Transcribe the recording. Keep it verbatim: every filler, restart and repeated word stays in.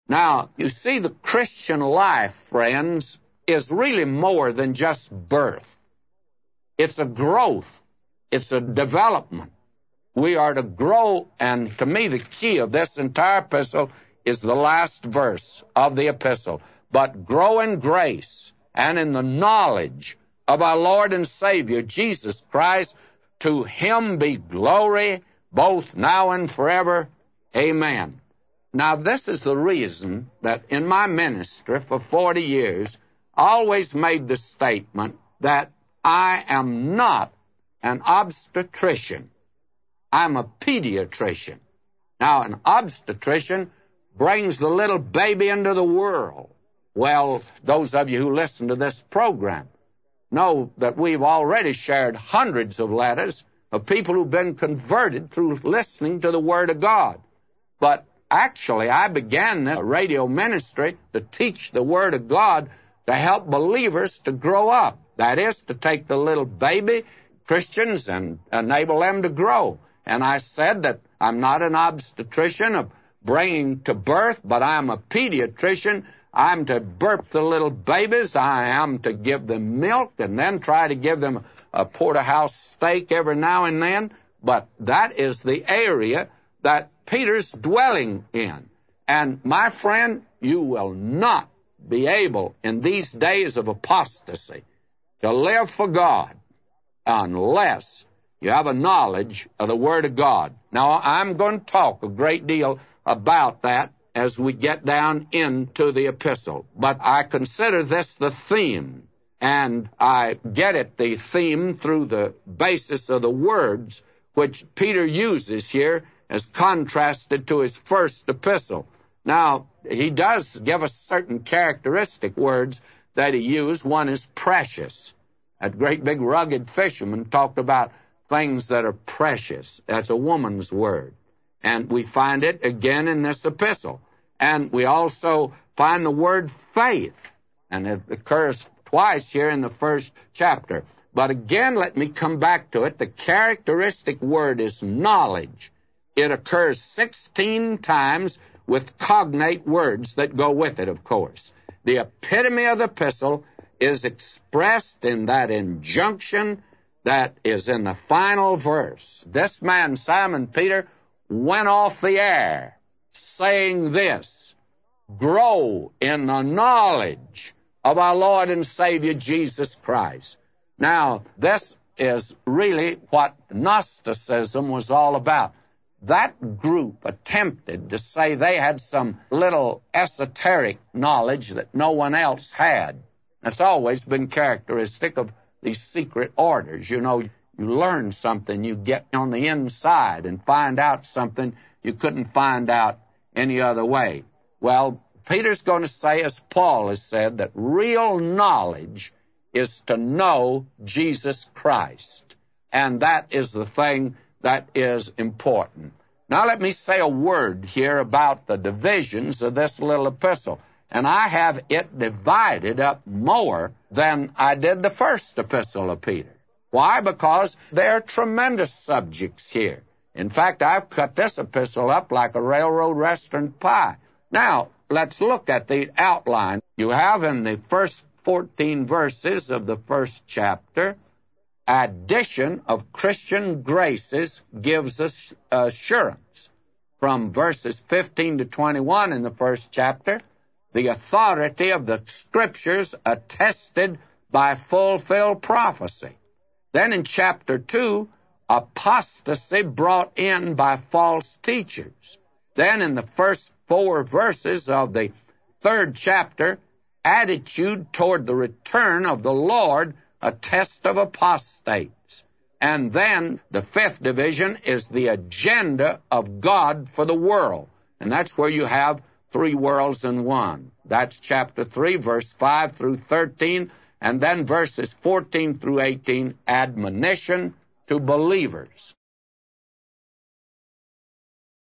Now, you see, the Christian life, friends, is really more than just birth. It's a growth. It's a development. We are to grow, and to me, the key of this entire epistle is the last verse of the epistle. But grow in grace and in the knowledge of our Lord and Savior, Jesus Christ. To him be glory, both now and forever. Amen. Now, this is the reason that in my ministry for forty years, I always made the statement that I am not an obstetrician. I'm a pediatrician. Now, an obstetrician brings the little baby into the world. Well, those of you who listen to this program know that we've already shared hundreds of letters of people who've been converted through listening to the Word of God. But actually, I began this radio ministry to teach the Word of God to help believers to grow up. That is, to take the little baby Christians and enable them to grow. And I said that I'm not an obstetrician of bringing to birth, but I'm a pediatrician. I'm to burp the little babies. I am to give them milk and then try to give them a porterhouse steak every now and then. But that is the area that Peter's dwelling in. And my friend, you will not be able in these days of apostasy to live for God unless you have a knowledge of the Word of God. Now, I'm going to talk a great deal about that as we get down into the epistle. But I consider this the theme, and I get it, the theme, through the basis of the words which Peter uses here as contrasted to his first epistle. Now, he does give us certain characteristic words that he used. One is precious. That great big rugged fisherman talked about things that are precious. That's a woman's word. And we find it again in this epistle. And we also find the word faith. And it occurs twice here in the first chapter. But again, let me come back to it. The characteristic word is knowledge. It occurs sixteen times with cognate words that go with it, of course. The epitome of the epistle is expressed in that injunction that is in the final verse. This man, Simon Peter, went off the air saying this: grow in the knowledge of our Lord and Savior Jesus Christ. Now, this is really what Gnosticism was all about. That group attempted to say they had some little esoteric knowledge that no one else had. That's always been characteristic of these secret orders. You know, you learn something, you get on the inside and find out something you couldn't find out any other way. Well, Peter's going to say, as Paul has said, that real knowledge is to know Jesus Christ. And that is the thing that is important. Now let me say a word here about the divisions of this little epistle. And I have it divided up more than I did the first epistle of Peter. Why? Because there are tremendous subjects here. In fact, I've cut this epistle up like a railroad restaurant pie. Now, let's look at the outline. You have in the first fourteen verses of the first chapter, addition of Christian graces gives us assurance. From verses fifteen to twenty-one in the first chapter, the authority of the Scriptures attested by fulfilled prophecy. Then in chapter two, apostasy brought in by false teachers. Then in the first four verses of the third chapter, attitude toward the return of the Lord, a test of apostates. And then the fifth division is the agenda of God for the world. And that's where you have three worlds in one. That's chapter three, verse five through thirteen, and then verses fourteen through eighteen, admonition to believers.